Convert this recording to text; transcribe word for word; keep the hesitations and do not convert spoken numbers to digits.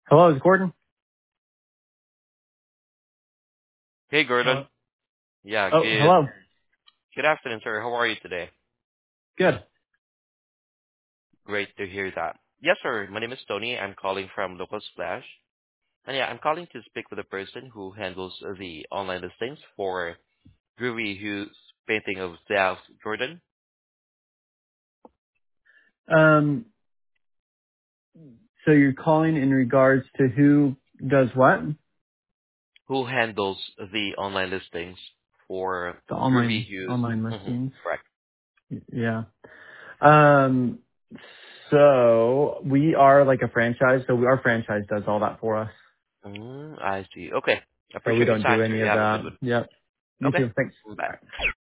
Hello, is Gordon? Hey, Hello. Gordon. Yeah, Oh, good hello. good afternoon, sir. How are you today? Good. Great to hear that. Yes, sir. My name is Tony. I'm calling from Local Splash. And yeah, I'm calling to speak with the person who handles the online listings for Groovy Hughes painting of South Jordan. Um, so you're calling in regards to who does what? Who handles the online listings for The Groovy online Hughes? online Mm-hmm. listings. Correct. Y- Yeah. Um, so we are like a franchise. So we, our franchise does all that for us. Mm, I see. Okay. So we Appreciate your don't do time, sir. any You of have a good that. one. Yep. You Okay. too. Thanks. Bye. Bye.